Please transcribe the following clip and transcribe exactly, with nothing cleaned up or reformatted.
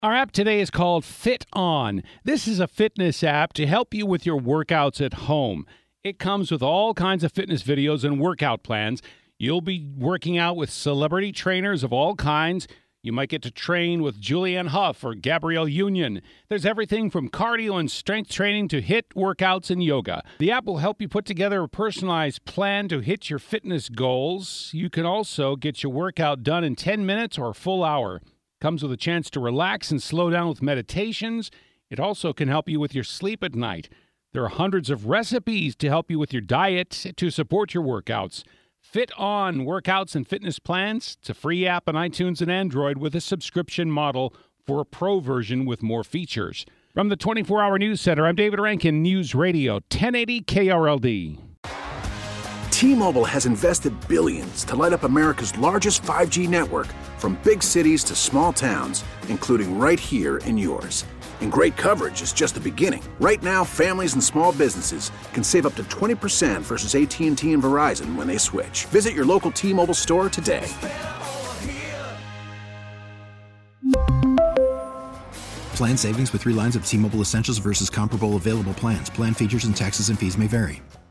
Our app today is called Fit On. This is a fitness app to help you with your workouts at home. It comes with all kinds of fitness videos and workout plans. You'll be working out with celebrity trainers of all kinds. You might get to train with Julianne Hough or Gabrielle Union. There's everything from cardio and strength training to HIIT workouts and yoga. The app will help you put together a personalized plan to hit your fitness goals. You can also get your workout done in ten minutes or a full hour. Comes with a chance to relax and slow down with meditations. It also can help you with your sleep at night. There are hundreds of recipes to help you with your diet to support your workouts. Fit On Workouts and Fitness Plans. It's a free app on iTunes and Android with a subscription model for a pro version with more features. From the twenty-four hour News Center, I'm David Rankin, News Radio ten eighty K R L D. T-Mobile has invested billions to light up America's largest five G network, from big cities to small towns, including right here in yours. And great coverage is just the beginning. Right now, families and small businesses can save up to twenty percent versus A T and T and Verizon when they switch. Visit your local T-Mobile store today. Plan savings with three lines of T-Mobile Essentials versus comparable available plans. Plan features and taxes and fees may vary.